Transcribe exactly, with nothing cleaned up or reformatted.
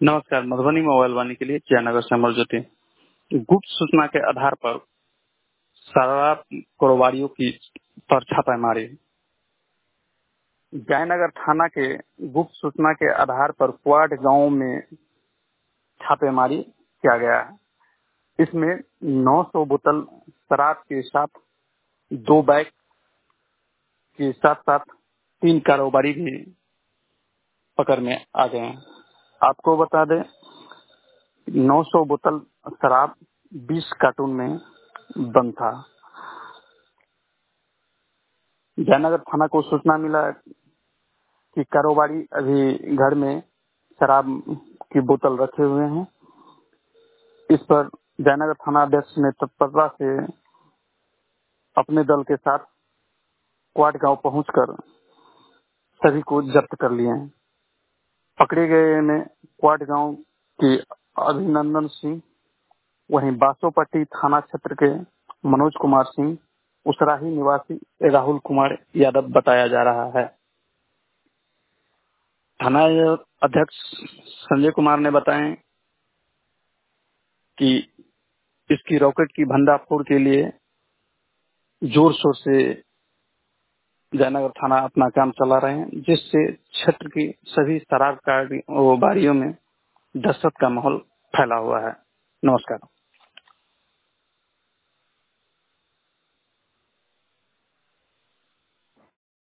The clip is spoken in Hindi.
नमस्कार। मधुबनी मोबाइल वाणी के लिए जयनगर से अमर ज्योति। गुप्त सूचना के आधार पर शराब कारोबारियों की पर छापेमारी। जयनगर थाना के गुप्त सूचना के आधार पर क्वाड गांव में छापेमारी किया गया है। इसमें नौ सौ बोतल शराब के साथ दो बैग के साथ साथ तीन कारोबारी भी पकड़ में आ गए हैं। आपको बता दें, नौ सौ बोतल शराब बीस कार्टून में बंद था। जयनगर थाना को सूचना मिला कि कारोबारी अभी घर में शराब की बोतल रखे हुए हैं। इस पर जयनगर थाना अध्यक्ष ने तत्परता से अपने दल के साथ क्वाड गांव पहुंचकर सभी को जब्त कर लिए हैं। पकड़े गए में क्वाड गांव के अभिनंदन सिंह, वहीं बासोपट्टी थाना क्षेत्र के मनोज कुमार सिंह, उसराही निवासी राहुल कुमार यादव बताया जा रहा है। थाना अध्यक्ष संजय कुमार ने बताया कि इसकी रॉकेट की भंडाफोड़ के लिए जोर शोर से जयनगर थाना अपना काम चला रहे हैं, जिससे क्षेत्र की सभी शराब कारोबारियों में दहशत का माहौल फैला हुआ है। नमस्कार।